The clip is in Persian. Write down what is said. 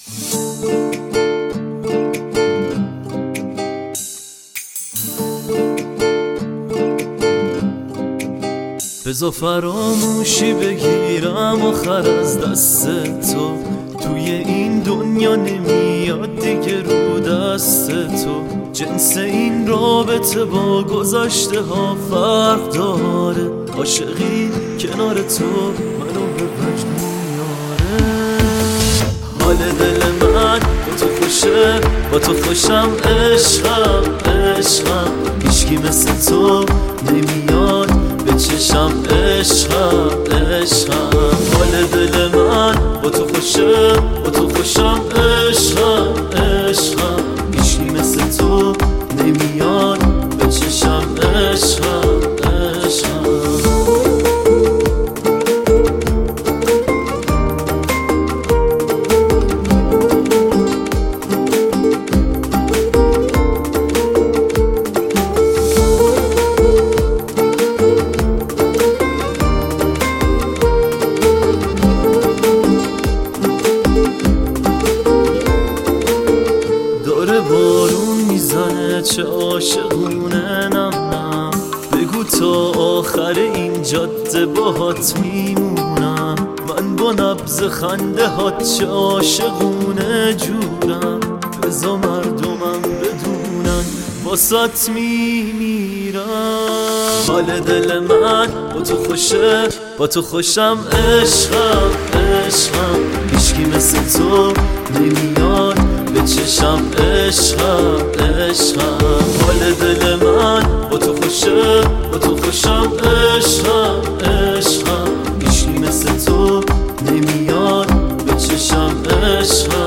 بذار فراموشی بگیرم آخر از دست تو، توی این دنیا نمیاد دیگه رو دست تو. جنس این رابطه با گذشته ها فرق داره، عاشقی کنار تو منو به وجد میاره. حال دل من با تو خوشه، با تو خوشم، عشقم عشقم. هیچکی مثل تو نمیاد به چشم، عشقم عشقم. حال دل من با تو خوشه، با تو خوشم، عشقم عشقم. هیچکی مثل تو نمیاد به چشم، عشقم عشقم. بارون میزنه چه عاشقونه، نم نم. بگو تا آخر این جاده باهات میمونم. من با نبض خنده هات چه عاشقونه جونم. بذار مردمم بدونن واسات میمیرم. حال دل من با تو خوشه، با تو خوشم، عشقم عشقم. هیچکی مثل تو نمیاد به چشم، عشقم عشقم. حال دل من با تو خوشه، با تو خوشم، عشقم عشقم. هیچکی مثل تو نمیاد به چشم، عشقم.